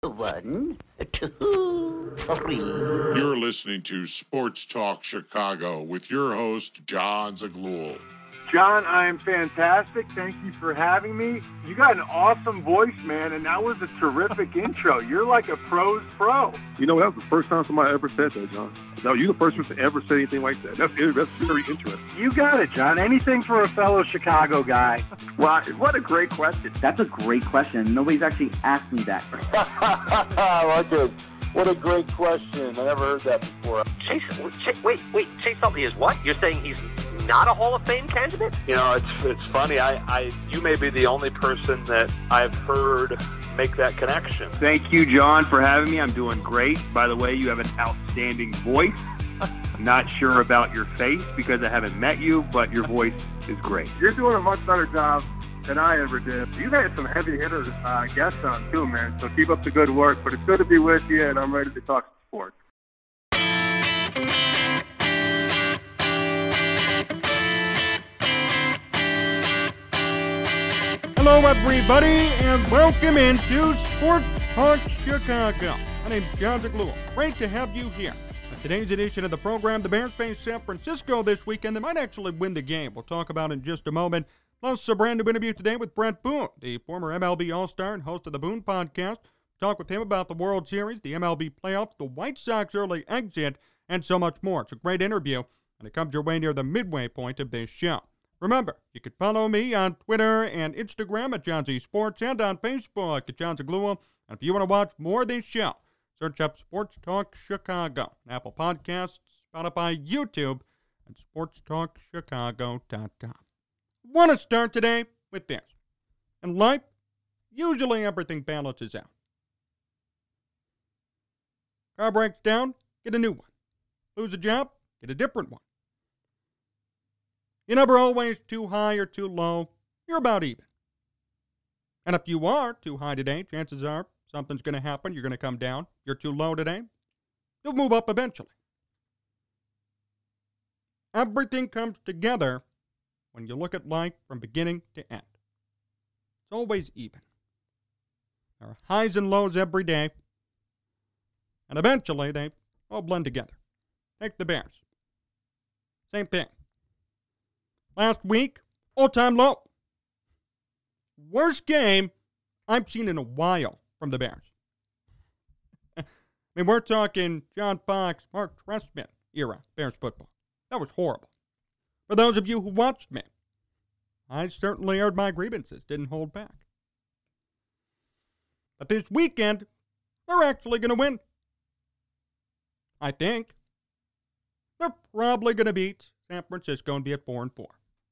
1, 2, 3. You're listening to Sports Talk Chicago with your host, John Zaghloul. John, I am fantastic. Thank you for having me. You got an awesome voice, man, and that was a terrific intro. You're like a pro's pro. You know, that was the first time somebody ever said that, John. No, you're the first person to ever say anything like that. That's very interesting. You got it, John. Anything for a fellow Chicago guy. Well, what a great question. That's a great question. Nobody's actually asked me that. I like it. What a great question. I never heard that before. Chase Utley is what? You're saying he's not a Hall of Fame candidate? You know, it's funny. You may be the only person that I've heard make that connection. Thank you, John, for having me. I'm doing great. By the way, you have an outstanding voice. I'm not sure about your face because I haven't met you, but your voice is great. You're doing a much better job than I ever did. You've had some heavy hitters guests on too, man. So keep up the good work. But it's good to be with you, and I'm ready to talk sports. Hello, everybody, and welcome into Sports Talk Chicago. My name's John Zaghloul. Great to have you here. On today's edition of the program, the Bears face San Francisco this weekend. They might actually win the game. We'll talk about it in just a moment. Plus, a brand new interview today with Bret Boone, the former MLB All-Star and host of the Boone Podcast. Talk with him about the World Series, the MLB playoffs, the White Sox early exit, and so much more. It's a great interview, and it comes your way near the midway point of this show. Remember, you can follow me on Twitter and Instagram at John Z Sports and on Facebook at John Zaghloul. And if you want to watch more of this show, search up Sports Talk Chicago, Apple Podcasts, Spotify, YouTube, and sportstalkchicago.com. Want to start today with this. In life, usually everything balances out. Car breaks down, get a new one. Lose a job, get a different one. You're never always too high or too low. You're about even. And if you are too high today, chances are something's going to happen. You're going to come down. You're too low today. You'll move up eventually. Everything comes together when you look at life from beginning to end. It's always even. There are highs and lows every day. And eventually they all blend together. Take the Bears. Same thing. Last week, all-time low. Worst game I've seen in a while from the Bears. I mean, we're talking John Fox, Mark Trestman era Bears football. That was horrible. For those of you who watched me, I certainly aired my grievances, didn't hold back. But this weekend, they're actually going to win. I think. They're probably going to beat San Francisco and be at 4-4.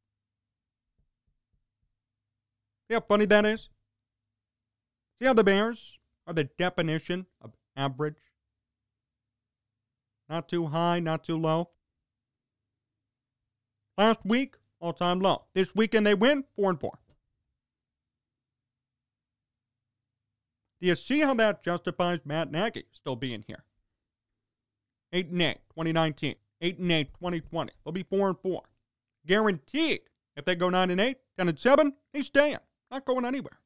See how funny that is? See how the Bears are the definition of average? Not too high, not too low. Last week, all-time low. This weekend they win, 4-4. Do you see how that justifies Matt Nagy still being here? 8-8, 2019. 8-8, 2020. They'll be 4-4. Guaranteed. If they go 9-8, 10-7, he's staying. Not going anywhere.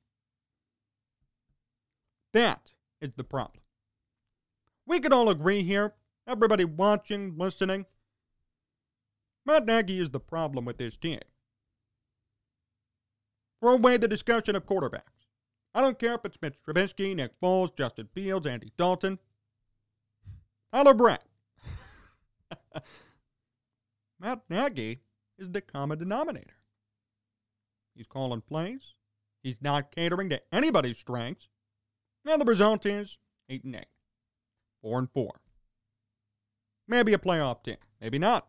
That is the problem. We could all agree here, everybody watching, listening, Matt Nagy is the problem with this team. Throw away the discussion of quarterbacks. I don't care if it's Mitch Trubisky, Nick Foles, Justin Fields, Andy Dalton, Tyler Brett. Matt Nagy is the common denominator. He's calling plays. He's not catering to anybody's strengths. And the result is 8-8. 4-4. Maybe a playoff team. Maybe not.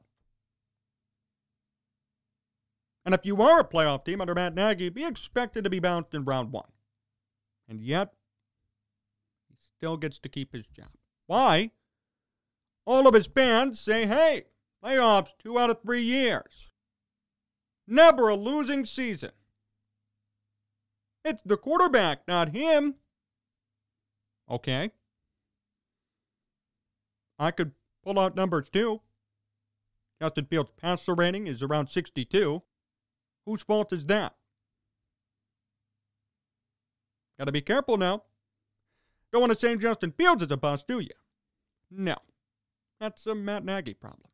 And if you are a playoff team under Matt Nagy, be expected to be bounced in round 1. And yet, he still gets to keep his job. Why? All of his fans say, hey, playoffs 2 out of 3 years. Never a losing season. It's the quarterback, not him. Okay. I could pull out numbers too. Justin Fields' passer rating is around 62. Whose fault is that? Got to be careful now. Don't want to say Justin Fields is a bust, do you? No. That's a Matt Nagy problem.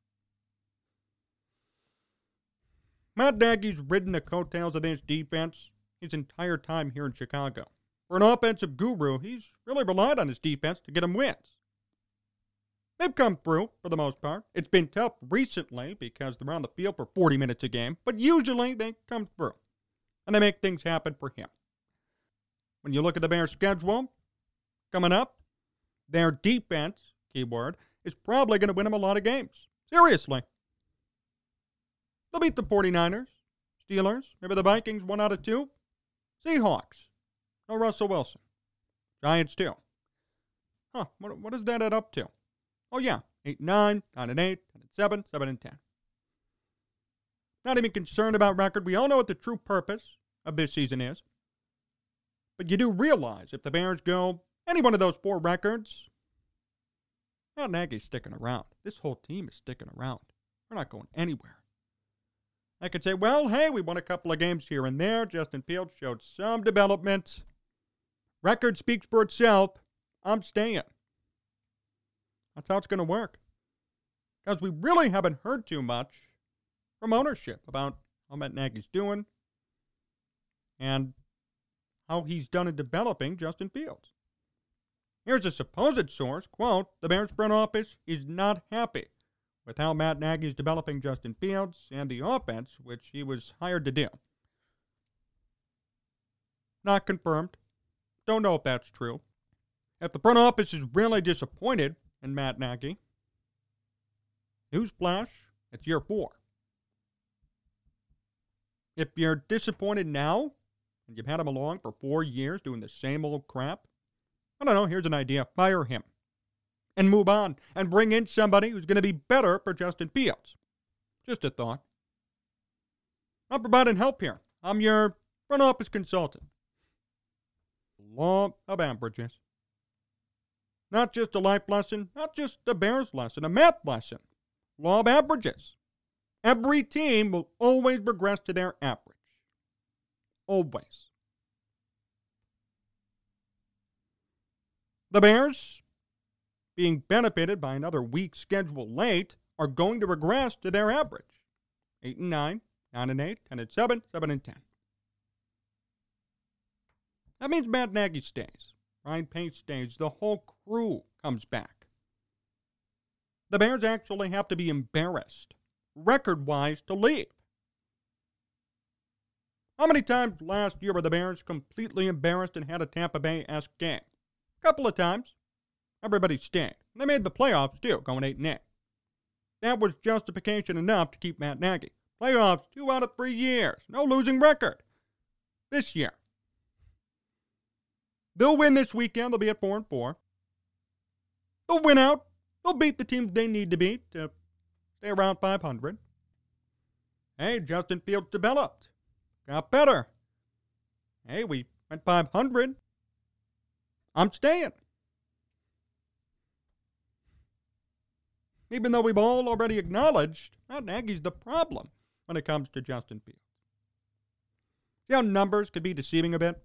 Matt Nagy's ridden the coattails of this defense his entire time here in Chicago. For an offensive guru, he's really relied on his defense to get him wins. They've come through, for the most part. It's been tough recently because they're on the field for 40 minutes a game, but usually they come through, and they make things happen for him. When you look at the Bears' schedule coming up, their defense, keyword, is probably going to win them a lot of games. Seriously. They'll beat the 49ers, Steelers, maybe the Vikings 1 out of 2. Seahawks. No Russell Wilson. Giants too. What does that add up to? Oh yeah, 8-9, 9-8, 10-7, 7-10. Not even concerned about record. We all know what the true purpose of this season is. But you do realize if the Bears go any one of those 4 records, Matt Nagy's sticking around. This whole team is sticking around. We're not going anywhere. I could say, well, hey, we won a couple of games here and there. Justin Fields showed some development. Record speaks for itself. I'm staying. That's how it's going to work. Because we really haven't heard too much from ownership about how Matt Nagy's doing and how he's done in developing Justin Fields. Here's a supposed source, quote, the Bears front office is not happy with how Matt Nagy is developing Justin Fields and the offense, which he was hired to do. Not confirmed. Don't know if that's true. If the front office is really disappointed in Matt Nagy, newsflash, it's year 4. If you're disappointed now, and you've had him along for 4 years doing the same old crap, I don't know, here's an idea. Fire him. And move on. And bring in somebody who's going to be better for Justin Fields. Just a thought. I'm providing help here. I'm your front office consultant. Law of averages. Not just a life lesson, not just a Bears lesson, a math lesson. Law of averages. Every team will always regress to their average. Always. The Bears, being benefited by another week schedule late, are going to regress to their average. 8-9, 9-8, 10-7, 7-10. That means Matt Nagy stays. Ryan Pace stays. The whole crew comes back. The Bears actually have to be embarrassed, record-wise, to leave. How many times last year were the Bears completely embarrassed and had a Tampa Bay-esque game? A couple of times. Everybody stayed. They made the playoffs, too, going 8-8. That was justification enough to keep Matt Nagy. Playoffs 2 out of 3 years. No losing record. This year. They'll win this weekend. They'll be at 4-4. They'll win out. They'll beat the teams they need to beat to stay around 500. Hey, Justin Fields developed. Got better. Hey, we went 500. I'm staying. Even though we've all already acknowledged Matt Nagy's the problem when it comes to Justin Fields. See how numbers could be deceiving a bit?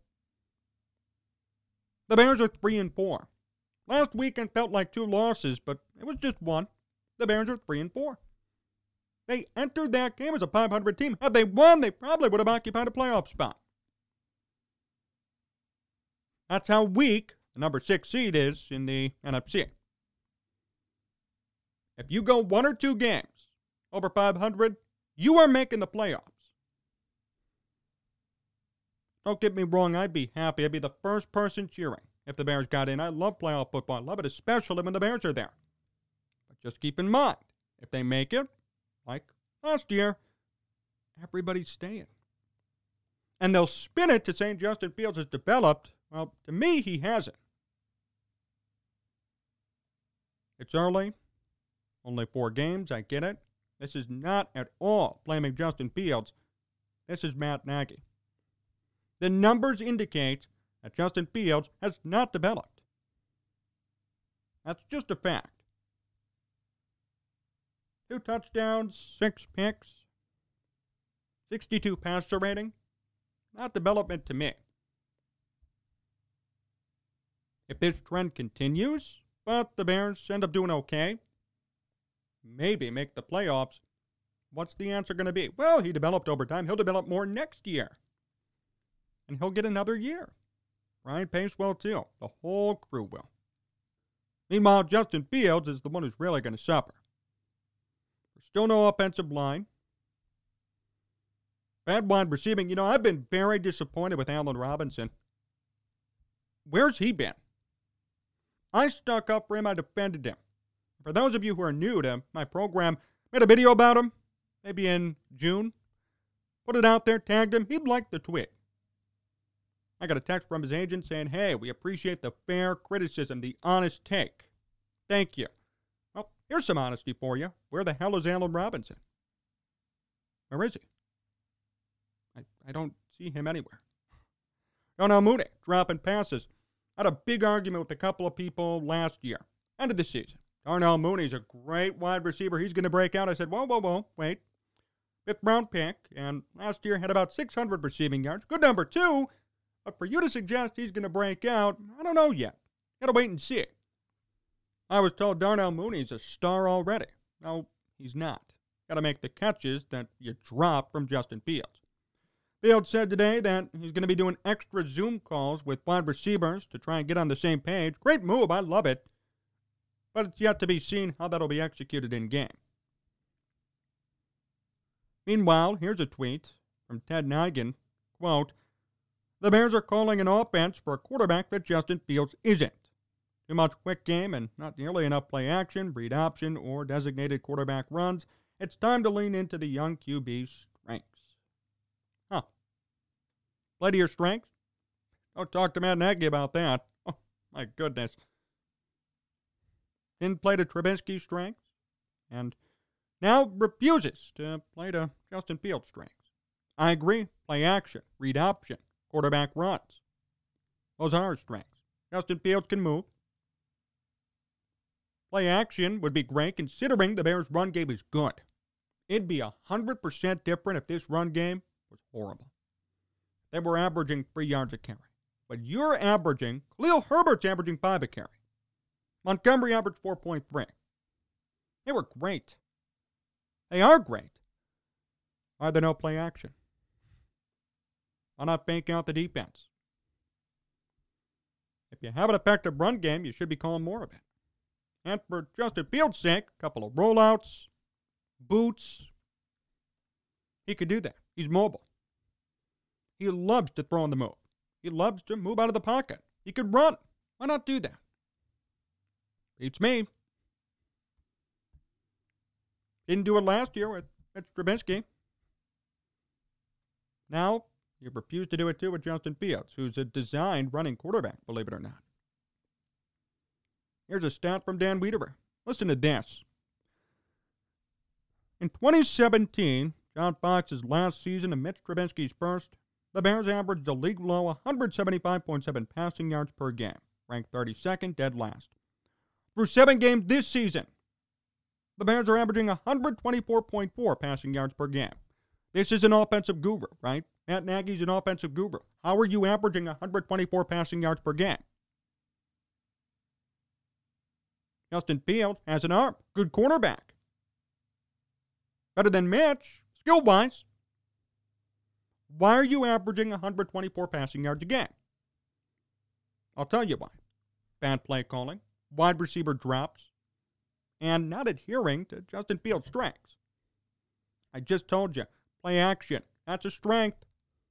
The Bears are 3-4. Last weekend felt like 2 losses, but it was just 1. The Bears are 3-4. They entered that game as a 500 team. Had they won, they probably would have occupied a playoff spot. That's how weak the number 6 seed is in the NFC. If you go 1 or 2 games over 500, you are making the playoffs. Don't get me wrong, I'd be happy. I'd be the first person cheering if the Bears got in. I love playoff football. I love it, especially when the Bears are there. But just keep in mind, if they make it, like last year, everybody's staying. And they'll spin it to saying Justin Fields has developed. Well, to me, he hasn't. It's early. Only 4 games, I get it. This is not at all blaming Justin Fields. This is Matt Nagy. The numbers indicate that Justin Fields has not developed. That's just a fact. 2 touchdowns, 6 picks, 62 passer rating. Not development to me. If this trend continues, but the Bears end up doing okay, maybe make the playoffs, what's the answer going to be? Well, he developed over time. He'll develop more next year. And he'll get another year. Ryan Pace will too. The whole crew will. Meanwhile, Justin Fields is the one who's really going to suffer. There's still no offensive line. Bad wide receiving. I've been very disappointed with Allen Robinson. Where's he been? I stuck up for him. I defended him. For those of you who are new to my program, made a video about him, maybe in June. Put it out there, tagged him. He'd like the tweet. I got a text from his agent saying, hey, we appreciate the fair criticism, the honest take. Thank you. Well, here's some honesty for you. Where the hell is Allen Robinson? Where is he? I don't see him anywhere. Darnell Mooney, dropping passes. Had a big argument with a couple of people last year. End of the season. Darnell Mooney's a great wide receiver. He's going to break out. I said, whoa, wait. 5th round pick, and last year had about 600 receiving yards. Good number 2. But for you to suggest he's going to break out, I don't know yet. Got to wait and see. I was told Darnell Mooney's a star already. No, he's not. Got to make the catches that you drop from Justin Fields. Fields said today that he's going to be doing extra Zoom calls with wide receivers to try and get on the same page. Great move. I love it. But it's yet to be seen how that'll be executed in game. Meanwhile, here's a tweet from Ted Nugent. Quote, the Bears are calling an offense for a quarterback that Justin Fields isn't. Too much quick game and not nearly enough play action, read option, or designated quarterback runs. It's time to lean into the young QB's strengths. Huh. Play to your strengths? Don't talk to Matt Nagy about that. Oh, my goodness. Didn't play to Trubisky's strengths, and now refuses to play to Justin Fields' strengths. I agree. Play action, read option, quarterback runs. Those are our strengths. Justin Fields can move. Play action would be great considering the Bears' run game is good. It'd be 100% different if this run game was horrible. They were averaging 3 yards a carry. But you're averaging, Khalil Herbert's averaging 5 a carry. Montgomery averaged 4.3. They were great. They are great. Why there no play action? Why not bank out the defense? If you have an effective run game, you should be calling more of it. And for Justin Fields' sake, a couple of rollouts, boots. He could do that. He's mobile. He loves to throw on the move. He loves to move out of the pocket. He could run. Why not do that? Beats me. Didn't do it last year with Mitch Trubisky. Now, you refuse to do it too with Justin Fields, who's a designed running quarterback, believe it or not. Here's a stat from Dan Wiederer. Listen to this. In 2017, John Fox's last season and Mitch Trubisky's first, the Bears averaged a league-low 175.7 passing yards per game, ranked 32nd, dead last. Through 7 games this season, the Bears are averaging 124.4 passing yards per game. This is an offensive guru, right? Matt Nagy's an offensive guru. How are you averaging 124 passing yards per game? Justin Fields has an arm. Good cornerback. Better than Mitch, skill-wise. Why are you averaging 124 passing yards a game? I'll tell you why. Bad play calling, wide receiver drops, and not adhering to Justin Fields' strengths. I just told you, play action, that's a strength.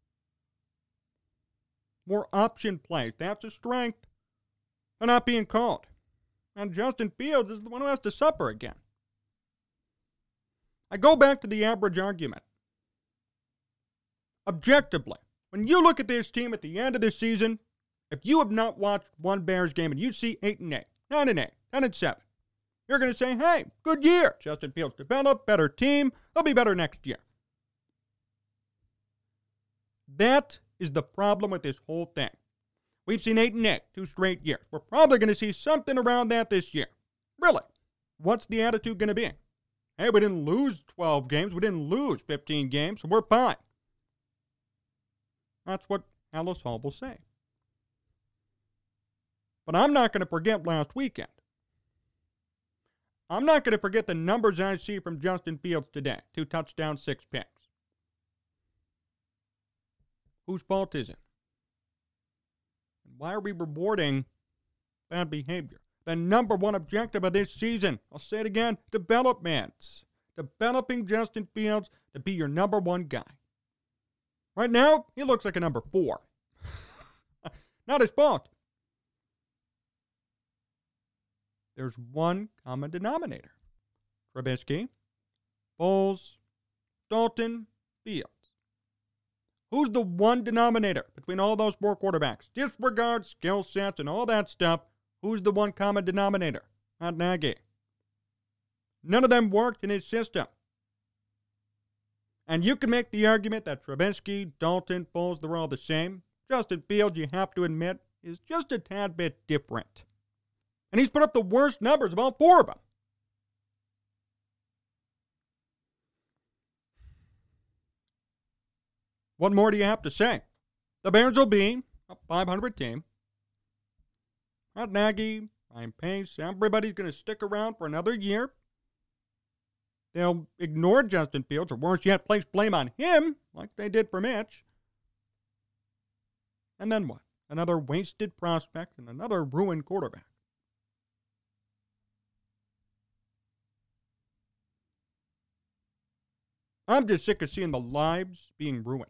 More option plays, that's a strength. They're not being called. And Justin Fields is the one who has to suffer again. I go back to the average argument. Objectively, when you look at this team at the end of this season, if you have not watched one Bears game and you see 8-8, 9-8, 10-7, you're going to say, hey, good year. Justin Fields developed, better team. They'll be better next year. That is the problem with this whole thing. We've seen 8-8, 2 straight years. We're probably going to see something around that this year. Really, what's the attitude going to be? Hey, we didn't lose 12 games. We didn't lose 15 games, so we're fine. That's what Halas Hall will say. But I'm not going to forget last weekend. I'm not going to forget the numbers I see from Justin Fields today. 2 touchdowns, 6 picks. Whose fault is it? And why are we rewarding bad behavior? The number one objective of this season, I'll say it again, development. Developing Justin Fields to be your number one guy. Right now, he looks like a number 4. Not his fault. There's one common denominator. Trubisky, Foles, Dalton, Fields. Who's the one denominator between all those 4 quarterbacks? Disregard skill sets and all that stuff. Who's the one common denominator? Matt Nagy. None of them worked in his system. And you can make the argument that Trubisky, Dalton, Foles, they're all the same. Justin Fields, you have to admit, is just a tad bit different. And he's put up the worst numbers of all 4 of them. What more do you have to say? The Bears will be a 500 team. Matt Nagy, Ryan Pace, everybody's going to stick around for another year. They'll ignore Justin Fields, or worse yet, place blame on him, like they did for Mitch. And then what? Another wasted prospect and another ruined quarterback. I'm just sick of seeing the lives being ruined.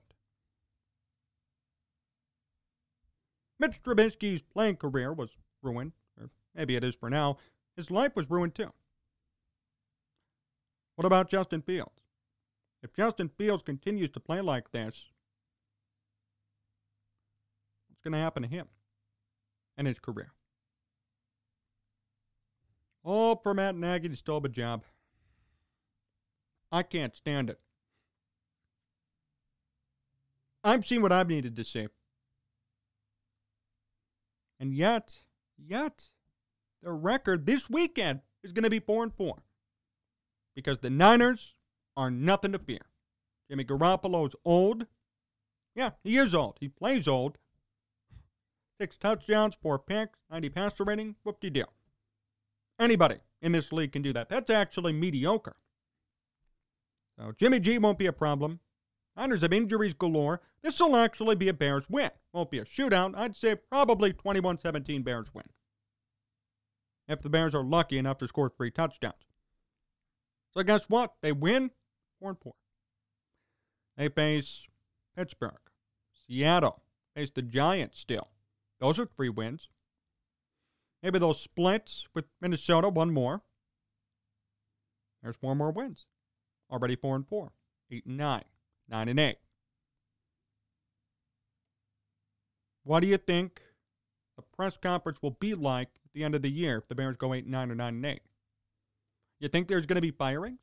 Mitch Trubisky's playing career was ruined, or maybe it is for now. His life was ruined too. What about Justin Fields? If Justin Fields continues to play like this, what's going to happen to him and his career? All for Matt Nagy to still have a job. I can't stand it. I've seen what I've needed to see. And yet, the record this weekend is going to be 4-4. Because the Niners are nothing to fear. Jimmy Garoppolo's old. Yeah, he is old. He plays old. 6 touchdowns, 4 picks, 90 passer rating, whoop-de-doo. Anybody in this league can do that. That's actually mediocre. So Jimmy G won't be a problem. Niners have injuries galore. This will actually be a Bears win. Won't be a shootout. I'd say probably 21-17 Bears win. If the Bears are lucky enough to score 3 touchdowns. So guess what? They win 4-4. They face Pittsburgh, Seattle, face the Giants still. Those are 3 wins. Maybe they'll split with Minnesota, 1 more. There's 4 more wins. Already 4-4, 8-9, 9-8. What do you think the press conference will be like at the end of the year if the Bears go 8-9 or 9-8? You think there's going to be firings?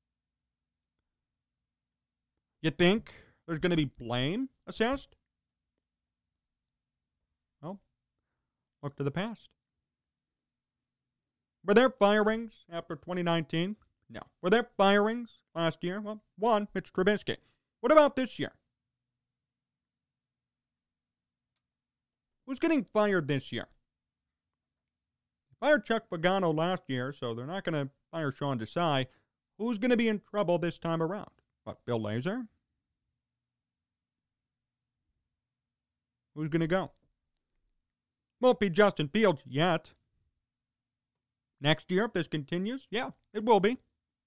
You think there's going to be blame assessed? Well, look to the past. Were there firings after 2019? No. Were there firings last year? Well, 1, Mitch Trubisky. What about this year? Who's getting fired this year? Fired Chuck Pagano last year, so they're not going to fire Sean Desai. Who's going to be in trouble this time around? What, Bill Lazor? Who's going to go? Won't be Justin Fields yet. Next year, if this continues, yeah, it will be.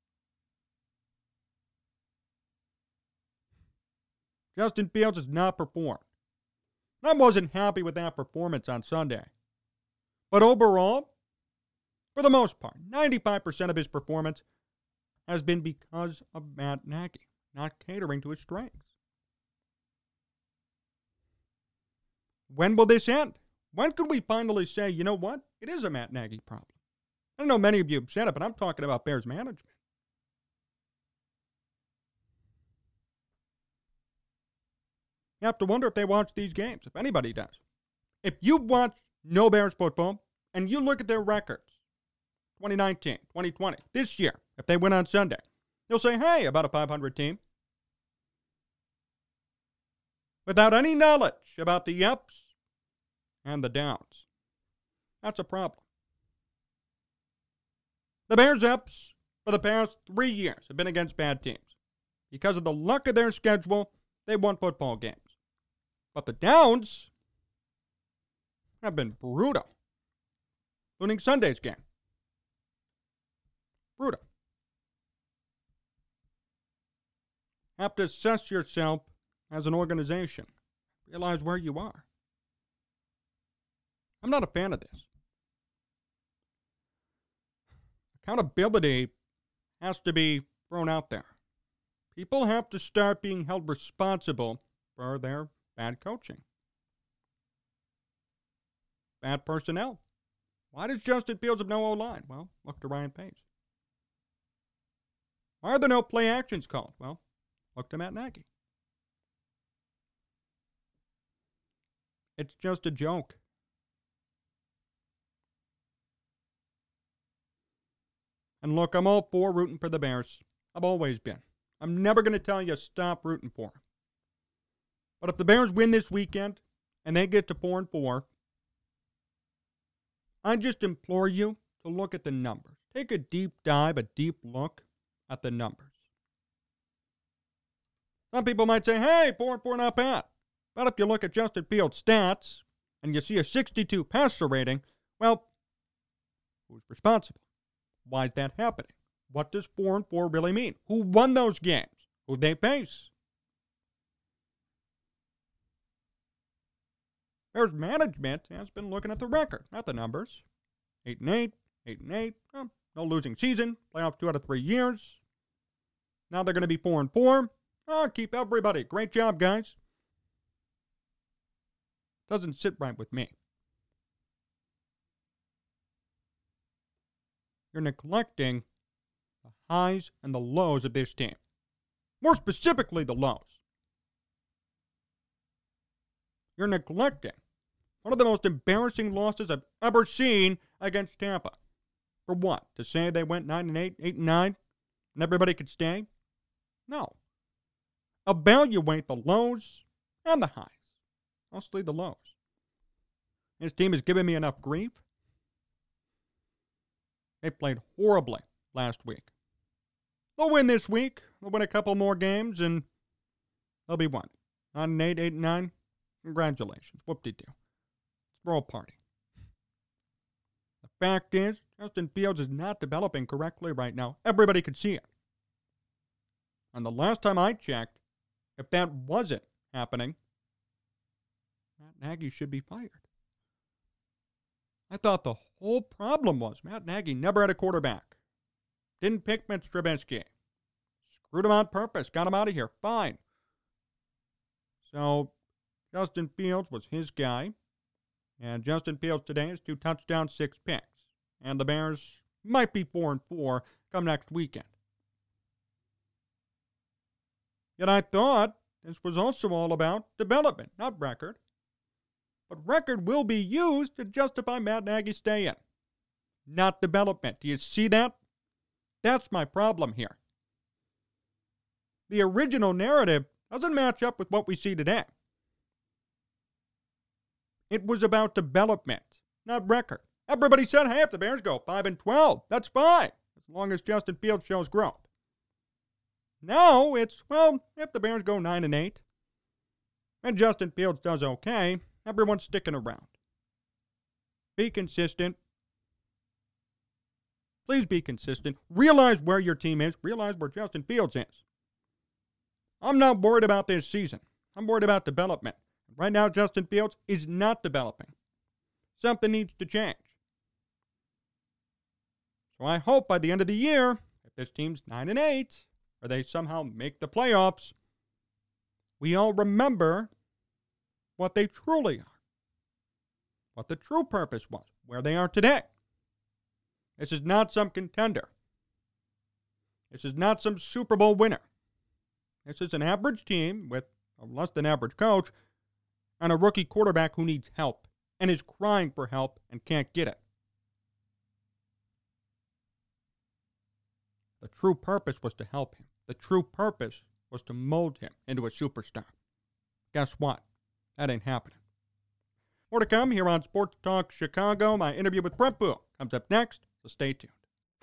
Justin Fields has not performed. I wasn't happy with that performance on Sunday. But overall, for the most part, 95% of his performance has been because of Matt Nagy, not catering to his strengths. When will this end? When could we finally say, you know what? It is a Matt Nagy problem. I don't know many of you have said it, but I'm talking about Bears management. You have to wonder if they watch these games, if anybody does. If you watch no Bears football and you look at their records, 2019, 2020, this year, if they win on Sunday, you'll say, hey, about a 500 team. Without any knowledge about the ups and the downs. That's a problem. The Bears' ups for the past 3 years have been against bad teams. Because of the luck of their schedule, they won football games. But the downs have been brutal, including Sunday's game. Brutal. Have to assess yourself as an organization. Realize where you are. I'm not a fan of this. Accountability has to be thrown out there. People have to start being held responsible for their bad coaching. Bad personnel. Why does Justin Fields have no O-line? Well, look to Ryan Pace. Why are there no play actions called? Well, look to Matt Nagy. It's just a joke. And look, I'm all for rooting for the Bears. I've always been. I'm never going to tell you stop rooting for them. But if the Bears win this weekend and they get to 4-4, I just implore you to look at the numbers. Take a deep dive, a deep look at the numbers. Some people might say, hey, 4-4 not bad. But if you look at Justin Fields' stats and you see a 62 passer rating, well, who's responsible? Why is that happening? What does 4-4 really mean? Who won those games? Who they face? Bears management has been looking at the record, not the numbers. 8-8, 8-8, no losing season, playoffs 2 out of 3 years. Now they're going to be 4-4. Oh, keep everybody. Great job, guys. Doesn't sit right with me. You're neglecting the highs and the lows of this team. More specifically, the lows. You're neglecting one of the most embarrassing losses I've ever seen against Tampa. For what? To say they went 9-8, 8-9, and everybody could stay? No. Evaluate the lows and the highs. Mostly the lows. This team has given me enough grief. They played horribly last week. They'll win this week. They'll win a couple more games, and they'll be what? 9-8, 8-9? Congratulations. Whoop-de-doo. It's throw a party. The fact is, Justin Fields is not developing correctly right now. Everybody can see it. And the last time I checked, if that wasn't happening, Matt Nagy should be fired. I thought the whole problem was Matt Nagy never had a quarterback. Didn't pick Mitch Trubisky. Screwed him on purpose. Got him out of here. Fine. So, Justin Fields was his guy. And Justin Fields today has 2 touchdowns, 6 picks. And the Bears might be 4-4 come next weekend. Yet I thought this was also all about development, not record. But record will be used to justify Matt Nagy's stay-in, not development. Do you see that? That's my problem here. The original narrative doesn't match up with what we see today. It was about development, not record. Everybody said, hey, if the Bears go 5-12, that's fine, as long as Justin Fields shows growth. Now it's, well, if the Bears go 9-8, and Justin Fields does okay, everyone's sticking around. Be consistent. Please be consistent. Realize where your team is. Realize where Justin Fields is. I'm not worried about this season. I'm worried about development. Right now, Justin Fields is not developing. Something needs to change. So I hope by the end of the year, if this team's 9-8, or they somehow make the playoffs, we all remember what they truly are. What the true purpose was. Where they are today. This is not some contender. This is not some Super Bowl winner. This is an average team with a less than average coach and a rookie quarterback who needs help and is crying for help and can't get it. The true purpose was to help him. The true purpose was to mold him into a superstar. Guess what? That ain't happening. More to come here on Sports Talk Chicago. My interview with Brett Boone comes up next, so stay tuned.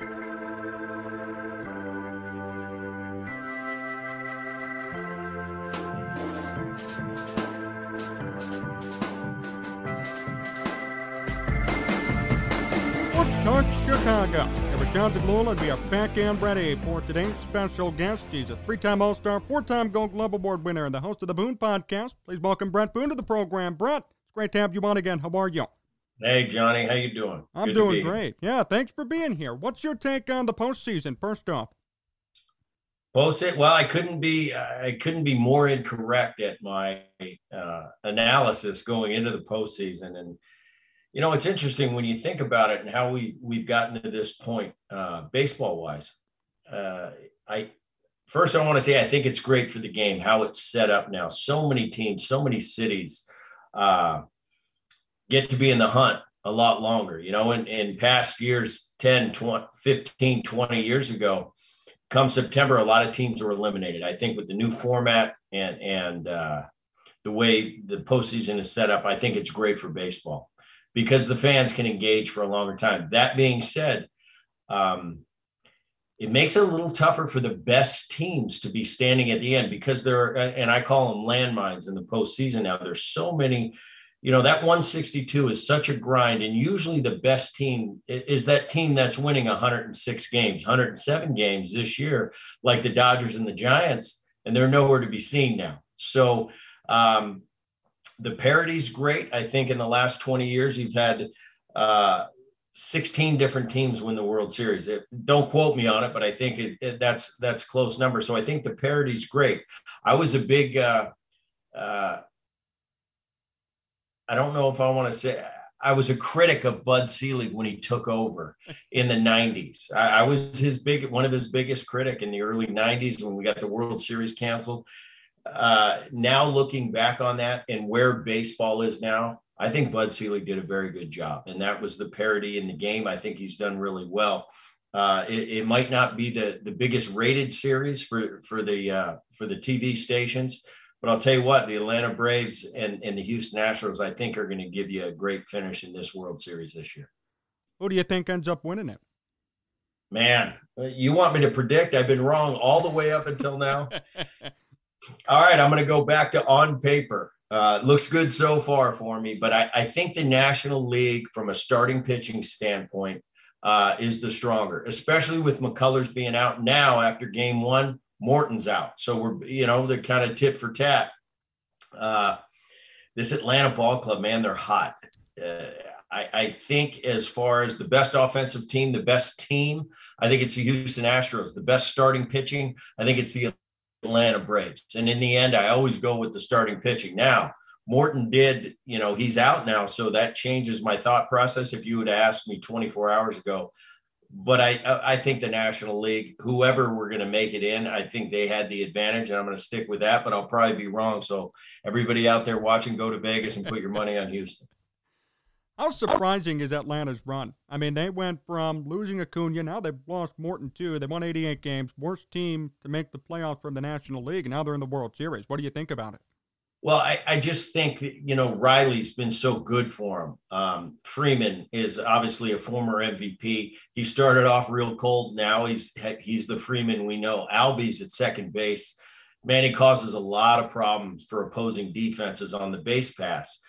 Sports Talk Chicago. Everett John Zaghloul, and we are back and ready for today's special guest. He's a three-time All-Star, four-time Gold Glove Award winner, and the host of the Boone Podcast. Please welcome Brett Boone to the program. Brett, it's great to have you on again. How are you? Hey, Johnny. How you doing? I'm doing great. Yeah, thanks for being here. What's your take on the postseason, first off? Well, I couldn't be more incorrect at my analysis going into the postseason. And you know, it's interesting when you think about it and how we've gotten to this point, baseball wise. I want to say I think it's great for the game how it's set up now. So many teams, so many cities get to be in the hunt a lot longer. You know, in past years, 10, 20, 15, 20 years ago, come September, a lot of teams were eliminated. I think with the new format and the way the postseason is set up, I think it's great for baseball, because the fans can engage for a longer time. That being said, it makes it a little tougher for the best teams to be standing at the end, because there are, and I call them landmines in the postseason now. There's so many, you know, that 162 is such a grind. And usually the best team is that team that's winning 106 games, 107 games this year, like the Dodgers and the Giants, and they're nowhere to be seen now. So, the parity's great. I think in the last 20 years, you've had 16 different teams win the World Series. Don't quote me on it, but I think that's close number. So I think the parity's great. I was a big, I don't know if I want to say, I was a critic of Bud Selig when he took over in the 90s. I was one of his biggest critic in the early 90s when we got the World Series canceled. Now looking back on that and where baseball is now, I think Bud Selig did a very good job, and that was the parity in the game. I think he's done really well. It might not be the biggest rated series for the TV stations, but I'll tell you what, the Atlanta Braves and the Houston Astros, I think, are going to give you a great finish in this World Series this year. Who do you think ends up winning it? Man, you want me to predict? I've been wrong all the way up until now. All right, I'm going to go back to on paper. Looks good so far for me, but I think the National League, from a starting pitching standpoint, is the stronger, especially with McCullers being out now after game one. Morton's out, so they're kind of tit for tat. This Atlanta ball club, man, they're hot. I think as far as the best offensive team, the best team, I think it's the Houston Astros. The best starting pitching, I think it's the Atlanta Braves. And in the end, I always go with the starting pitching. Now, Morton he's out now, so that changes my thought process if you would have asked me 24 hours ago. But I think the National League, whoever we're going to make it in, I think they had the advantage, and I'm going to stick with that, but I'll probably be wrong. So everybody out there watching, go to Vegas and put your money on Houston. How surprising is Atlanta's run? I mean, they went from losing Acuna, now they've lost Morton too. They won 88 games, worst team to make the playoffs from the National League, and now they're in the World Series. What do you think about it? Well, I just think, Riley's been so good for him. Freeman is obviously a former MVP. He started off real cold. Now he's the Freeman we know. Albies at second base. Man, he causes a lot of problems for opposing defenses on the base pass.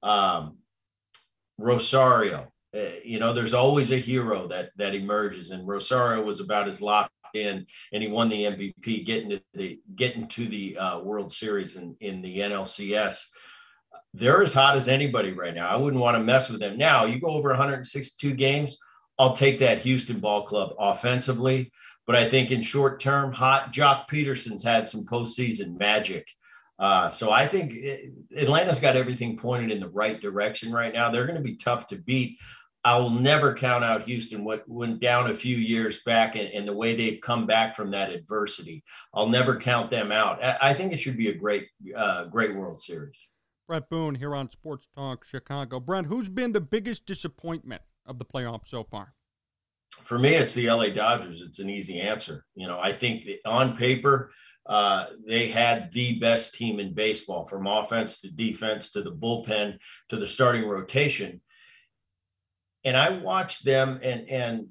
Rosario, there's always a hero that emerges, and Rosario was about as locked in, and he won the MVP, getting to the World Series in the NLCS. They're as hot as anybody right now. I wouldn't want to mess with them. Now, you go over 162 games, I'll take that Houston ball club offensively, but I think in short term, hot Jock Peterson's had some postseason magic. So I think Atlanta's got everything pointed in the right direction right now. They're going to be tough to beat. I will never count out Houston, what went down a few years back, and the way they've come back from that adversity. I'll never count them out. I think it should be a great World Series. Brett Boone here on Sports Talk Chicago. Brett, who's been the biggest disappointment of the playoffs so far? For me, it's the LA Dodgers. It's an easy answer. I think that on paper, they had the best team in baseball, from offense to defense to the bullpen to the starting rotation. And I watched them, and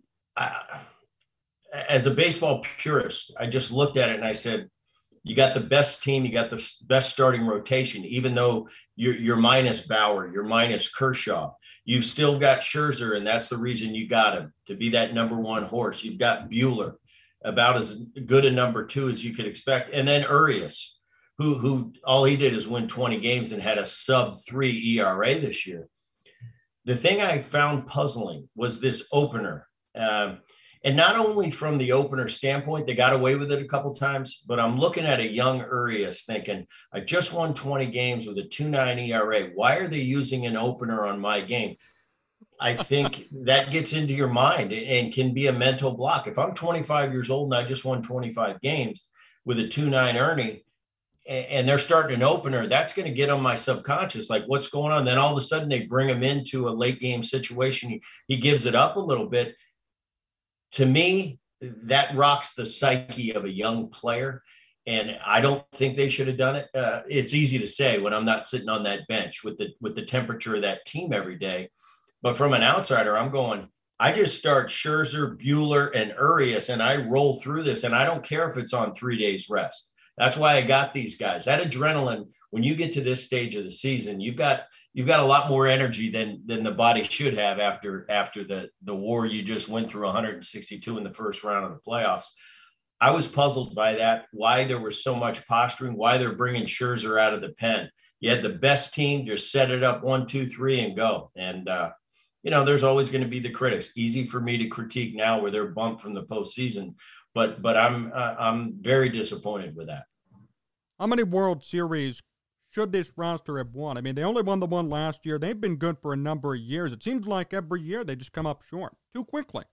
as a baseball purist, I just looked at it and I said, you got the best team, you got the best starting rotation, even though you're minus Bauer, you're minus Kershaw. You've still got Scherzer, and that's the reason you got him, to be that number one horse. You've got Buehler, about as good a number two as you could expect. And then Urias, who all he did is win 20 games and had a sub-3 ERA this year. The thing I found puzzling was this opener. And not only from the opener standpoint, they got away with it a couple times, but I'm looking at a young Urias thinking, I just won 20 games with a 2.9 ERA. Why are they using an opener on my game? I think that gets into your mind and can be a mental block. If I'm 25 years old and I just won 25 games with a 2.9 earning, and they're starting an opener, that's going to get on my subconscious, like what's going on? Then all of a sudden they bring him into a late game situation. He gives it up a little bit. To me, that rocks the psyche of a young player, and I don't think they should have done it. It's easy to say when I'm not sitting on that bench with the temperature of that team every day. But from an outsider, I'm going, I just start Scherzer, Buehler, and Urias, and I roll through this, and I don't care if it's on 3 days rest. That's why I got these guys. That adrenaline, when you get to this stage of the season, you've got a lot more energy than the body should have after the war you just went through, 162 in the first round of the playoffs. I was puzzled by that, why there was so much posturing, why they're bringing Scherzer out of the pen. You had the best team, just set it up 1, 2, 3 and go. And, there's always going to be the critics. Easy for me to critique now where they're bumped from the postseason, but I'm very disappointed with that. How many World Series should this roster have won? I mean, they only won the one last year. They've been good for a number of years. It seems like every year they just come up short too quickly.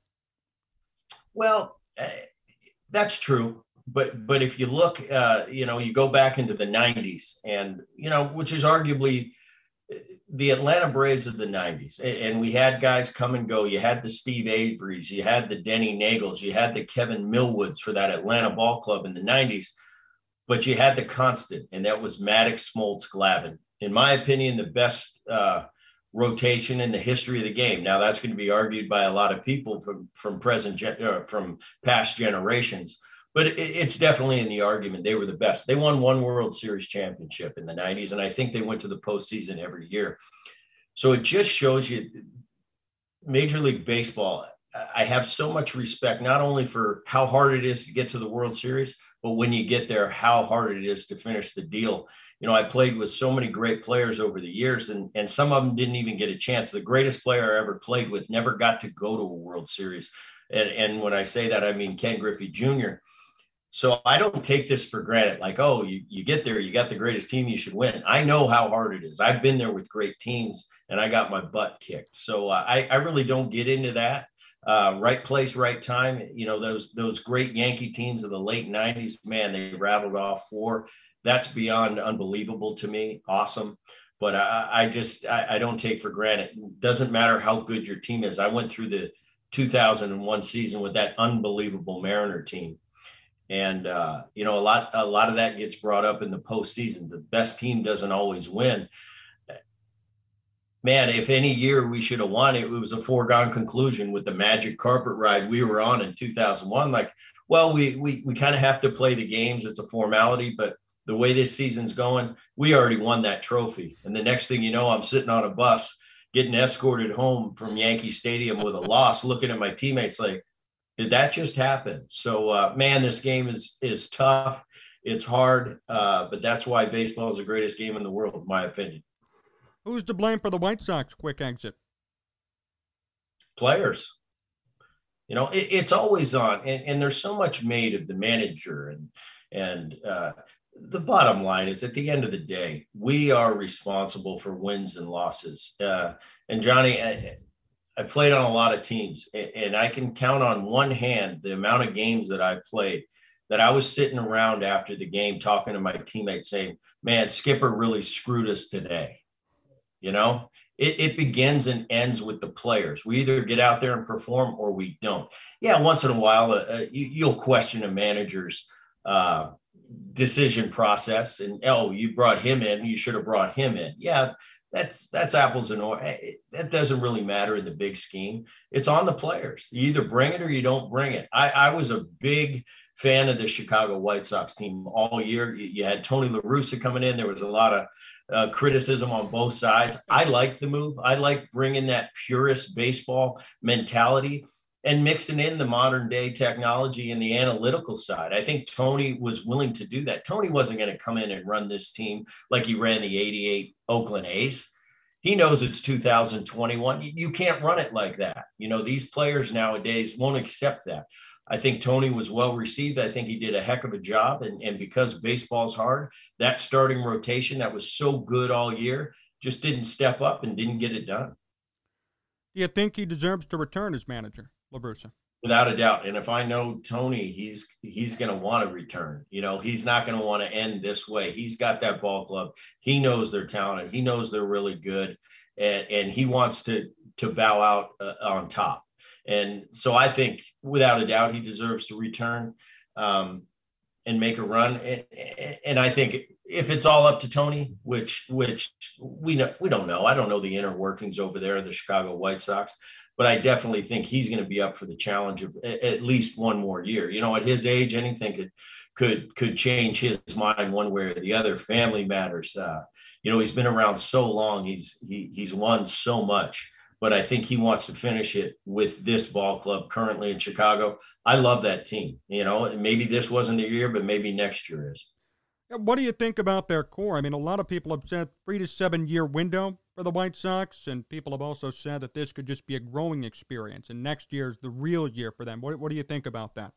Well, that's true. But if you look, you go back into the 90s and, which is arguably the Atlanta Braves of the 90s. And we had guys come and go. You had the Steve Averys, you had the Denny Nagels, you had the Kevin Millwoods for that Atlanta ball club in the 90s. But you had the constant, and that was Maddox, Smoltz, Glavine. In my opinion, the best rotation in the history of the game. Now, that's going to be argued by a lot of people from past generations, but it's definitely in the argument. They were the best. They won one World Series championship in the 90s, and I think they went to the postseason every year. So it just shows you Major League Baseball. I have so much respect, not only for how hard it is to get to the World Series, but when you get there, how hard it is to finish the deal. I played with so many great players over the years, and some of them didn't even get a chance. The greatest player I ever played with never got to go to a World Series. And when I say that, I mean Ken Griffey Jr. So I don't take this for granted. Like, oh, you get there, you got the greatest team, you should win. I know how hard it is. I've been there with great teams, and I got my butt kicked. So I really don't get into that. Right place, right time. Those great Yankee teams of the late 90s, man, they rattled off 4. That's beyond unbelievable to me. Awesome. But I don't take for granted. It doesn't matter how good your team is. I went through the 2001 season with that unbelievable Mariner team. And, a lot of that gets brought up in the postseason. The best team doesn't always win. Man, if any year we should have won, it was a foregone conclusion with the magic carpet ride we were on in 2001. Like, well, we kind of have to play the games. It's a formality, but the way this season's going, we already won that trophy. And the next thing you know, I'm sitting on a bus getting escorted home from Yankee Stadium with a loss, looking at my teammates like, did that just happen? So, man, this game is tough. It's hard, but that's why baseball is the greatest game in the world, in my opinion. Who's to blame for the White Sox quick exit? Players. It's always on, and there's so much made of the manager, and the bottom line is, at the end of the day, we are responsible for wins and losses. And Johnny, I played on a lot of teams, and I can count on one hand the amount of games that I played that I was sitting around after the game talking to my teammates saying, man, Skipper really screwed us today. It begins and ends with the players. We either get out there and perform or we don't. Yeah, once in a while, you'll question a manager's decision process, and you brought him in, you should have brought him in. Yeah, that's apples and oranges. That doesn't really matter in the big scheme. It's on the players. You either bring it or you don't bring it. I was a big fan of the Chicago White Sox team all year. You had Tony La Russa coming in. There was a lot of criticism on both sides. I liked the move. I like bringing that purist baseball mentality and mixing in the modern day technology and the analytical side. I think Tony was willing to do that. Tony wasn't going to come in and run this team like he ran the 88 Oakland A's. He knows it's 2021. You can't run it like that. These players nowadays won't accept that. I think Tony was well received. I think he did a heck of a job. And because baseball's hard, that starting rotation that was so good all year just didn't step up and didn't get it done. Do you think he deserves to return as manager, La Russa? Without a doubt. And if I know Tony, he's going to want to return. He's not going to want to end this way. He's got that ball club. He knows they're talented. He knows they're really good. And he wants to bow out on top. And so I think without a doubt, he deserves to return and make a run. And I think if it's all up to Tony, which we don't know. I don't know the inner workings over there in the Chicago White Sox, but I definitely think he's going to be up for the challenge of at least one more year. At his age, anything could change his mind one way or the other. Family matters. He's been around so long. He's won so much. But I think he wants to finish it with this ball club currently in Chicago. I love that team. Maybe this wasn't the year, but maybe next year is. What do you think about their core? I mean, a lot of people have said 3 to 7 year window for the White Sox, and people have also said that this could just be a growing experience, and next year is the real year for them. What do you think about that?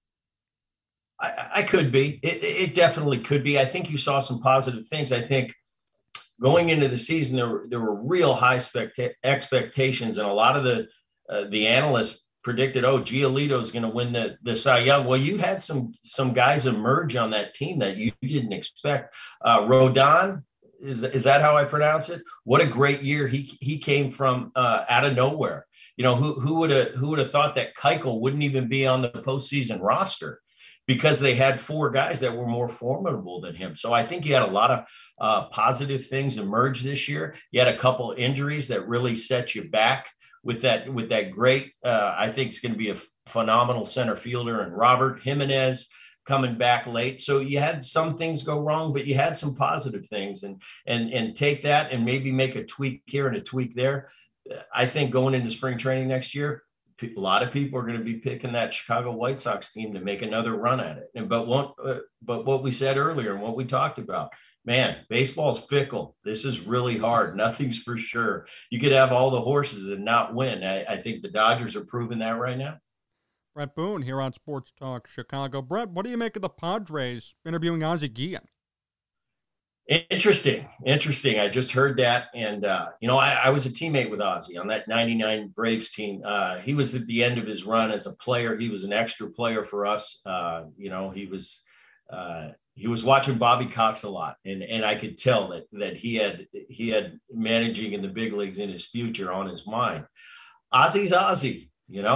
I could be. It definitely could be. I think you saw some positive things. I think going into the season, there were real high expectations, and a lot of the analysts predicted, Giolito is going to win the Cy Young. Well, you had some guys emerge on that team that you didn't expect. Rodon, is that how I pronounce it? What a great year he came from out of nowhere. Who would have thought that Keuchel wouldn't even be on the postseason roster? Because they had 4 guys that were more formidable than him. So I think you had a lot of positive things emerge this year. You had a couple injuries that really set you back with that great, I think it's going to be a phenomenal center fielder, and Robert Jimenez coming back late. So you had some things go wrong, but you had some positive things, and take that and maybe make a tweak here and a tweak there. I think going into spring training next year, a lot of people are going to be picking that Chicago White Sox team to make another run at it. But what we said earlier and what we talked about, man, baseball's fickle. This is really hard. Nothing's for sure. You could have all the horses and not win. I think the Dodgers are proving that right now. Bret Boone here on Sports Talk Chicago. Bret, what do you make of the Padres interviewing Ozzie Guillen? Interesting. I just heard that. And, I was a teammate with Ozzie on that 99 Braves team. He was at the end of his run as a player. He was an extra player for us. He was watching Bobby Cox a lot. And I could tell that he had managing in the big leagues in his future on his mind. Ozzie's Ozzie,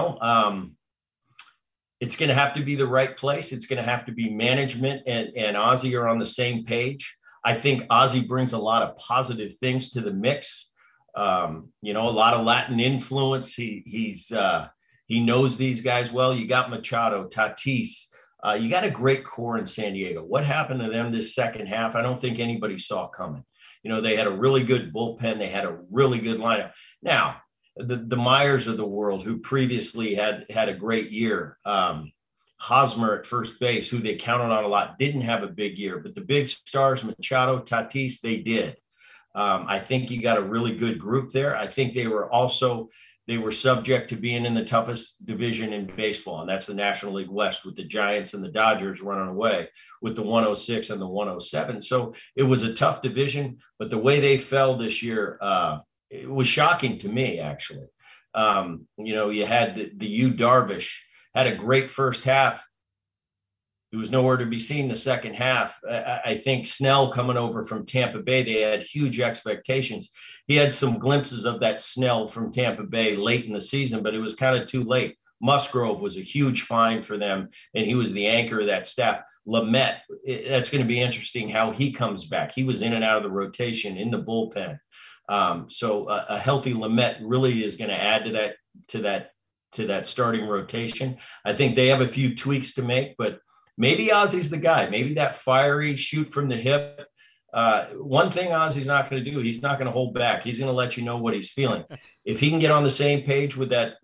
it's going to have to be the right place. It's going to have to be management and Ozzie are on the same page. I think Ozzie brings a lot of positive things to the mix. A lot of Latin influence. He knows these guys well. You got Machado, Tatis. You got a great core in San Diego. What happened to them this second half? I don't think anybody saw coming. They had a really good bullpen. They had a really good lineup. Now, the Myers of the world, who previously had a great year, Hosmer at first base, who they counted on a lot, didn't have a big year, but the big stars, Machado, Tatis, they did. I think you got a really good group there. I think they were subject to being in the toughest division in baseball, and that's the National League West, with the Giants and the Dodgers running away with the 106 and the 107. So it was a tough division, but the way they fell this year, it was shocking to me, actually. You had the Yu Darvish had a great first half, He was nowhere to be seen the second half. I think Snell coming over from Tampa Bay, they had huge expectations. He had some glimpses of that Snell from Tampa Bay late in the season, but it was kind of too late. Musgrove was a huge find for them, and he was the anchor of that staff. Lamet, that's going to be interesting how he comes back. He was in and out of the rotation in the bullpen. So a healthy Lamet really is going to add to that starting rotation. I think they have a few tweaks to make, but maybe Ozzy's the guy. Maybe that fiery shoot from the hip. One thing Ozzy's not going to do, he's not going to hold back. He's going to let you know what he's feeling. If he can get on the same page with that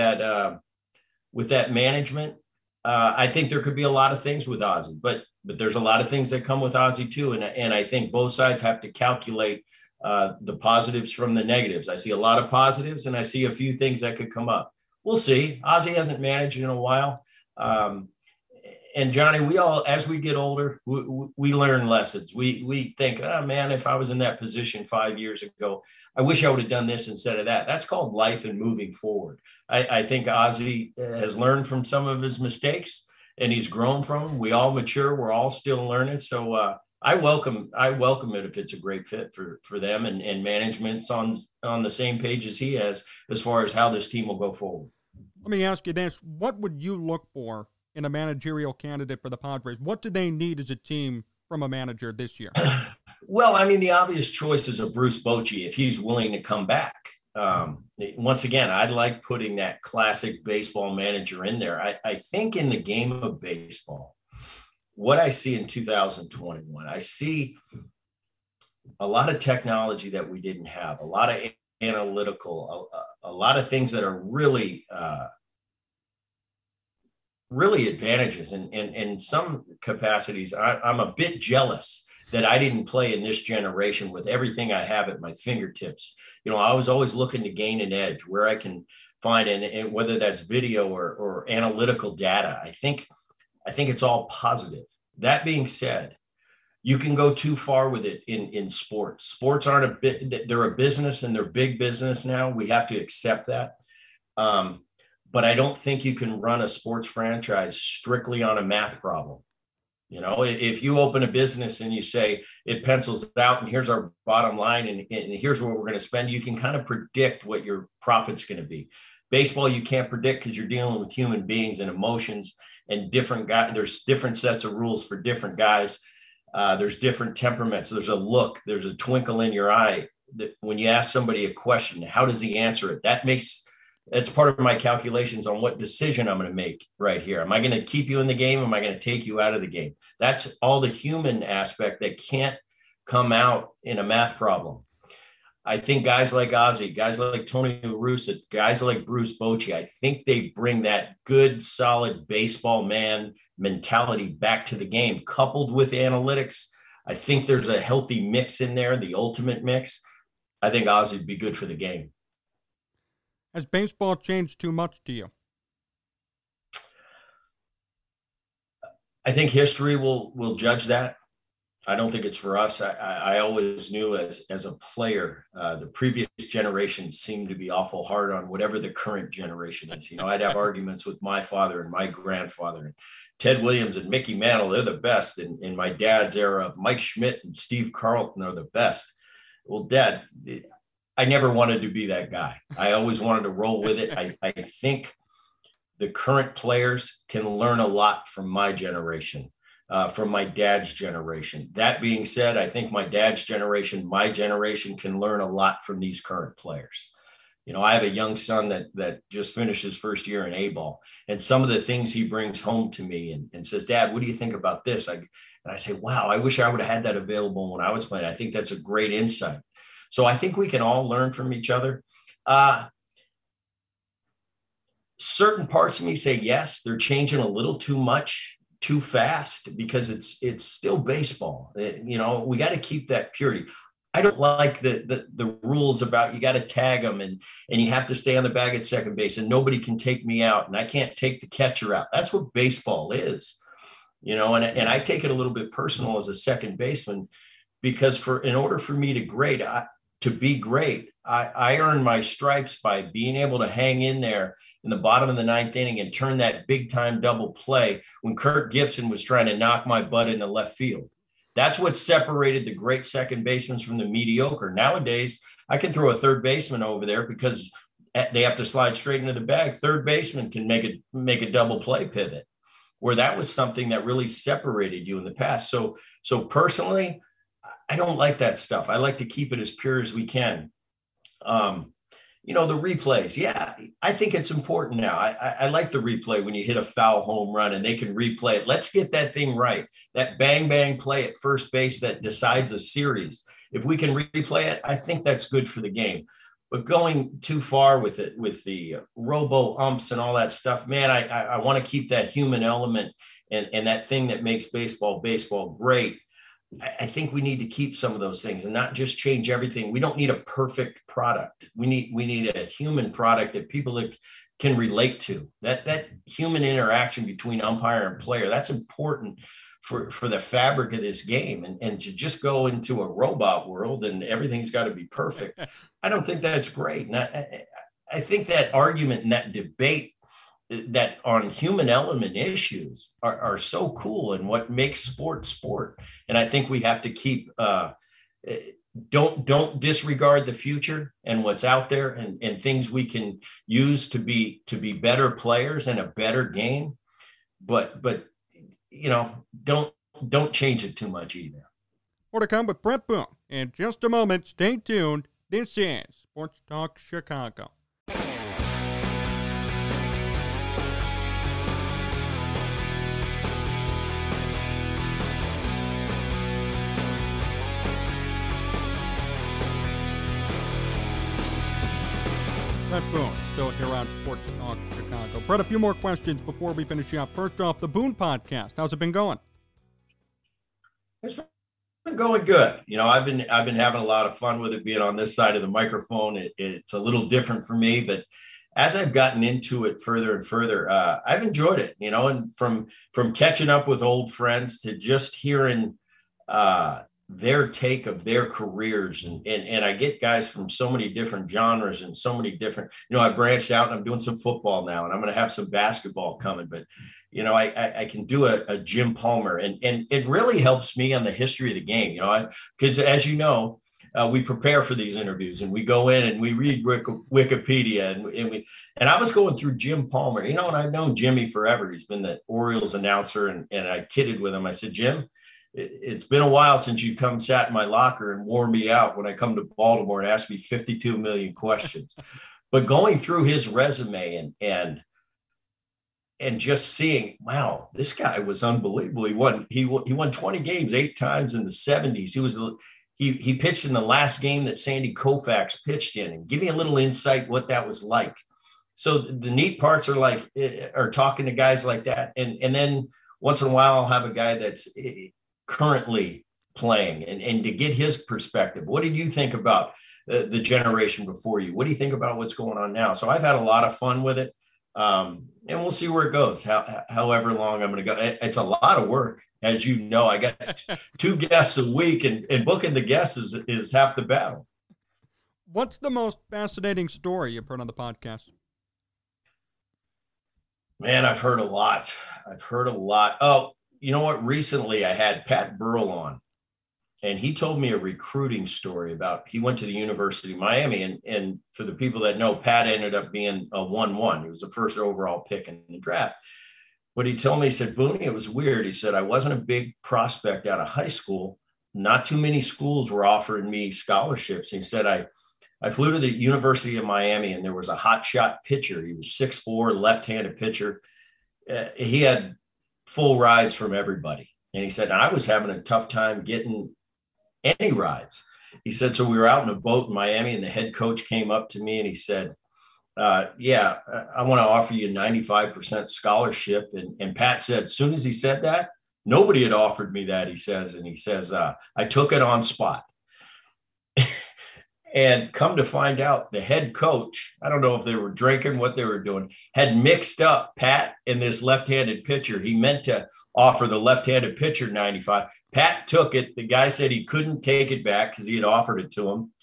management, I think there could be a lot of things with Ozzy. But there's a lot of things that come with Ozzy too, and I think both sides have to calculate the positives from the negatives. I see a lot of positives, and I see a few things that could come up. We'll see. Ozzy hasn't managed in a while. And Johnny, we all, as we get older, we learn lessons. We think, oh man, if I was in that position 5 years ago, I wish I would have done this instead of that. That's called life and moving forward. I think Ozzy has learned from some of his mistakes, and he's grown from them. We all mature. We're all still learning. So I welcome it if it's a great fit for them, and management's on the same page as he has as far as how this team will go forward. Let me ask you this. What would you look for in a managerial candidate for the Padres? What do they need as a team from a manager this year? Well, I mean, the obvious choice is a Bruce Bochy if he's willing to come back. Once again, I like putting that classic baseball manager in there. I think in the game of baseball, what I see in 2021, I see a lot of technology that we didn't have, a lot of analytical, a lot of things that are really advantages. And in some capacities, I'm a bit jealous that I didn't play in this generation with everything I have at my fingertips. I was always looking to gain an edge where I can find, and whether that's video or analytical data. I think it's all positive. That being said, you can go too far with it in sports. Sports aren't they're a business, and they're big business now. We have to accept that. But I don't think you can run a sports franchise strictly on a math problem. If you open a business and you say it pencils out and here's our bottom line and here's what we're going to spend, you can kind of predict what your profit's going to be. Baseball, you can't predict because you're dealing with human beings and emotions and different guys. There's different sets of rules for different guys. There's different temperaments. There's a look, there's a twinkle in your eye that when you ask somebody a question, how does he answer it? That's part of my calculations on what decision I'm going to make right here. Am I going to keep you in the game? Am I going to take you out of the game? That's all the human aspect that can't come out in a math problem. I think guys like Ozzy, guys like Tony La Russa, guys like Bruce Bochy, I think they bring that good, solid baseball man mentality back to the game, coupled with analytics. I think there's a healthy mix in there, the ultimate mix. I think Ozzy would be good for the game. Has baseball changed too much to you? I think history will judge that. I don't think it's for us. I always knew as a player, the previous generation seemed to be awful hard on whatever the current generation is. I'd have arguments with my father and my grandfather, and Ted Williams and Mickey Mantle. They're the best. In my dad's era of Mike Schmidt and Steve Carlton are the best. Well, Dad, I never wanted to be that guy. I always wanted to roll with it. I think the current players can learn a lot from my generation. From my dad's generation. That being said, I think my dad's generation, my generation can learn a lot from these current players. I have a young son that just finished his first year in A-ball, and some of the things he brings home to me and says, Dad, what do you think about this? And I say, wow, I wish I would have had that available when I was playing. I think that's a great insight. So I think we can all learn from each other. Certain parts of me say, yes, they're changing a little too much, too fast, because it's still baseball. We got to keep that purity. I don't like the rules about you got to tag them and you have to stay on the bag at second base and nobody can take me out and I can't take the catcher out. That's what baseball is, and I take it a little bit personal as a second baseman, because in order for me to grade, to be great. I earned my stripes by being able to hang in there in the bottom of the ninth inning and turn that big time double play when Kirk Gibson was trying to knock my butt into left field. That's what separated the great second basemen from the mediocre. Nowadays, I can throw a third baseman over there because they have to slide straight into the bag. Third baseman can make a double play pivot, where that was something that really separated you in the past. So personally, I don't like that stuff. I like to keep it as pure as we can. The replays. Yeah, I think it's important now. I like the replay when you hit a foul home run and they can replay it. Let's get that thing right. That bang, bang play at first base that decides a series. If we can replay it, I think that's good for the game. But going too far with it, with the robo umps and all that stuff, man, I want to keep that human element and that thing that makes baseball great. I think we need to keep some of those things and not just change everything. We don't need a perfect product. We need a human product that people can relate to. That human interaction between umpire and player, that's important for the fabric of this game. And to just go into a robot world and everything's got to be perfect, I don't think that's great. And I think that argument and that debate that on human element issues are so cool and what makes sport. And I think we have to keep, don't disregard the future and what's out there and things we can use to be better players and a better game. But don't change it too much either. More to come with Brett Boone in just a moment. Stay tuned. This is Sports Talk Chicago. Brett Boone, still here on Sports Talk Chicago. Brett, a few more questions before we finish up. First off, the Boone podcast. How's it been going? It's been going good. I've been having a lot of fun with it, being on this side of the microphone. It's a little different for me, but as I've gotten into it further and further, I've enjoyed it. And from catching up with old friends to just hearing their take of their careers. And I get guys from so many different genres and so many different, I branched out and I'm doing some football now and I'm going to have some basketball coming, but I can do a Jim Palmer and it really helps me on the history of the game, because as we prepare for these interviews and we go in and we read Wikipedia and I was going through Jim Palmer, and I've known Jimmy forever. He's been the Orioles announcer and I kidded with him. I said, Jim, it's been a while since you come sat in my locker and wore me out when I come to Baltimore and ask me 52 million questions. But going through his resume and just seeing, wow, this guy was unbelievable. He won 20 games 8 times in the 70s. He pitched in the last game that Sandy Koufax pitched in, and give me a little insight what that was like. So the neat parts are talking to guys like that. And then once in a while I'll have a guy that's currently playing and to get his perspective. What did you think about the generation before you? What do you think about what's going on now? So I've had a lot of fun with it. And we'll see where it goes, however long I'm going to go. It's a lot of work. As you know, I got 2 guests a week and booking the guests is half the battle. What's the most fascinating story you've heard on the podcast? Man, I've heard a lot. Oh, you know what? Recently, I had Pat Burrell on, and he told me a recruiting story about he went to the University of Miami. And for the people that know, Pat ended up being a 1-1. He was the first overall pick in the draft. But he told me, he said, Booney, it was weird. He said, I wasn't a big prospect out of high school. Not too many schools were offering me scholarships. He said, I flew to the University of Miami, and there was a hotshot pitcher. He was 6'4", left-handed pitcher. He had full rides from everybody. And he said, I was having a tough time getting any rides. He said, so we were out in a boat in Miami, and the head coach came up to me and he said, I want to offer you a 95% scholarship. And Pat said, as soon as he said that, nobody had offered me that, he says. And he says, I took it on spot. And come to find out, the head coach, I don't know if they were drinking, what they were doing, had mixed up Pat and this left-handed pitcher. He meant to offer the left-handed pitcher 95. Pat took it. The guy said he couldn't take it back because he had offered it to him.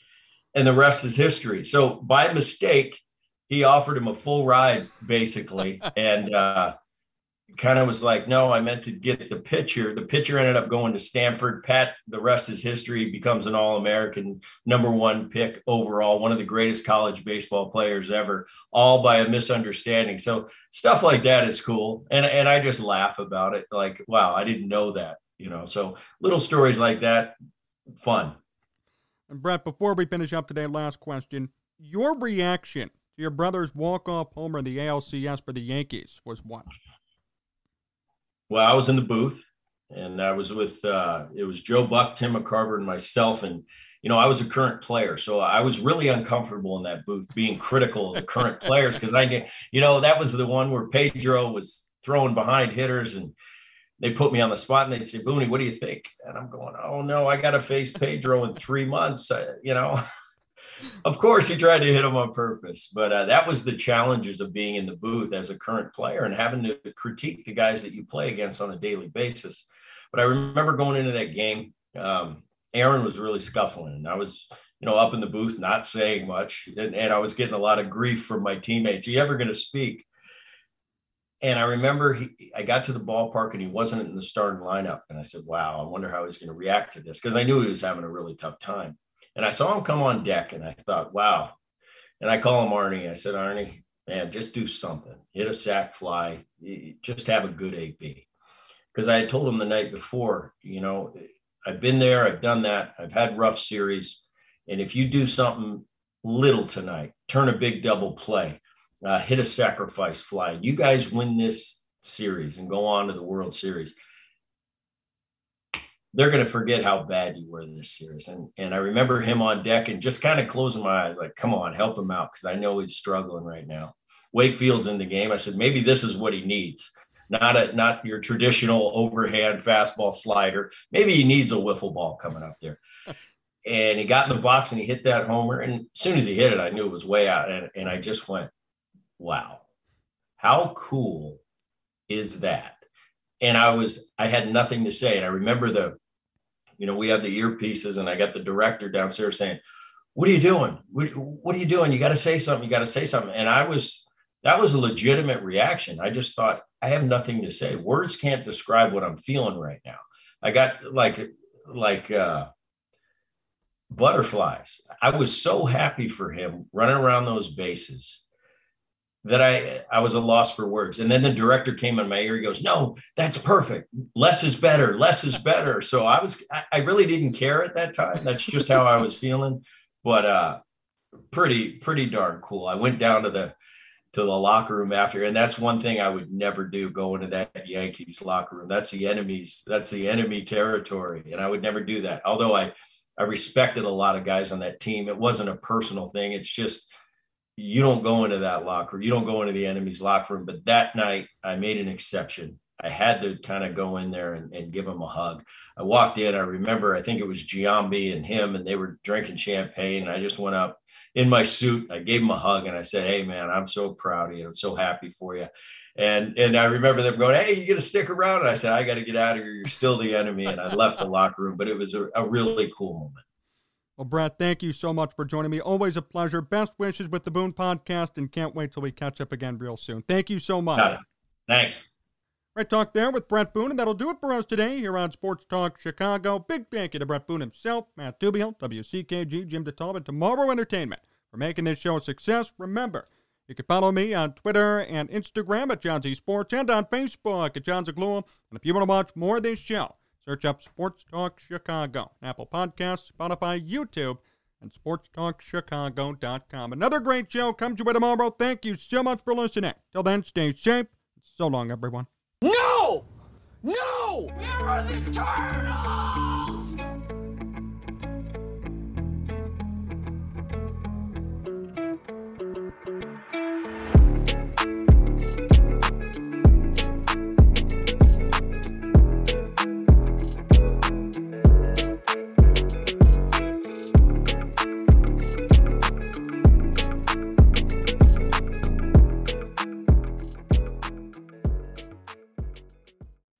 and the rest is history. So by mistake, he offered him a full ride, basically, and kind of was like, no, I meant to get the pitcher. The pitcher ended up going to Stanford. Pat, the rest is history, becomes an All-American, #1 pick overall, one of the greatest college baseball players ever, all by a misunderstanding. So stuff like that is cool. And I just laugh about it. Like, wow, I didn't know that, so little stories like that, fun. And Brett, before we finish up today, last question, your reaction to your brother's walk-off homer in the ALCS for the Yankees was what? Well, I was in the booth, and I was with it was Joe Buck, Tim McCarver, and myself. And, I was a current player. So I was really uncomfortable in that booth being critical of the current players because that was the one where Pedro was throwing behind hitters, and they put me on the spot and they'd say, Booney, what do you think? And I'm going, oh, no, I got to face Pedro in 3 months, Of course, he tried to hit him on purpose, but that was the challenges of being in the booth as a current player and having to critique the guys that you play against on a daily basis. But I remember going into that game, Aaron was really scuffling, and I was, up in the booth, not saying much, and I was getting a lot of grief from my teammates. Are you ever going to speak? And I remember I got to the ballpark and he wasn't in the starting lineup. And I said, wow, I wonder how he's going to react to this, because I knew he was having a really tough time. And I saw him come on deck and I thought, wow. And I call him Arnie. I said, Arnie, man, just do something. Hit a sac fly. Just have a good AB. Because I had told him the night before, I've been there. I've done that. I've had rough series. And if you do something little tonight, turn a big double play, hit a sacrifice fly, you guys win this series and go on to the World Series, they're going to forget how bad you were in this series. And I remember him on deck and just kind of closing my eyes, like, come on, help him out, because I know he's struggling right now. Wakefield's in the game. I said, maybe this is what he needs. Not your traditional overhand fastball slider. Maybe he needs a wiffle ball coming up there. And he got in the box and he hit that homer. And as soon as he hit it, I knew it was way out. And I just went, wow, how cool is that? And I had nothing to say. And I remember we have the earpieces, and I got the director downstairs saying, what are you doing? What are you doing? You got to say something. You got to say something. And that was a legitimate reaction. I just thought, I have nothing to say. Words can't describe what I'm feeling right now. I got like butterflies. I was so happy for him running around those bases that I was a loss for words. And then the director came in my ear. He goes, no, that's perfect. Less is better. Less is better. So I really didn't care at that time. That's just how I was feeling. But pretty darn cool. I went down to the locker room after, and that's one thing I would never do, go into that Yankees locker room. That's the enemy territory. And I would never do that. Although I respected a lot of guys on that team. It wasn't a personal thing. It's just, you don't go into that locker room. You don't go into the enemy's locker room. But that night I made an exception. I had to kind of go in there and give him a hug. I walked in. I remember, I think it was Giambi and him, and they were drinking champagne. And I just went up in my suit. I gave him a hug and I said, hey man, I'm so proud of you. I'm so happy for you. And I remember them going, hey, you going to stick around? And I said, I got to get out of here. You're still the enemy. And I left the locker room, but it was a really cool moment. Well, Brett, thank you so much for joining me. Always a pleasure. Best wishes with the Boone podcast, and can't wait till we catch up again real soon. Thank you so much. Thanks. Right talk there with Brett Boone, and that'll do it for us today here on Sports Talk Chicago. Big thank you to Brett Boone himself, Matt Dubiel, WCKG, Jim DeTalb, and Tomorrow Entertainment for making this show a success. Remember, you can follow me on Twitter and Instagram at John Z Sports, and on Facebook at John Zaglua. And if you want to watch more of this show, search up Sports Talk Chicago, Apple Podcasts, Spotify, YouTube, and sportstalkchicago.com. Another great show comes your way tomorrow. Thank you so much for listening. Till then, stay safe. So long, everyone. No! No! Where are the turtles?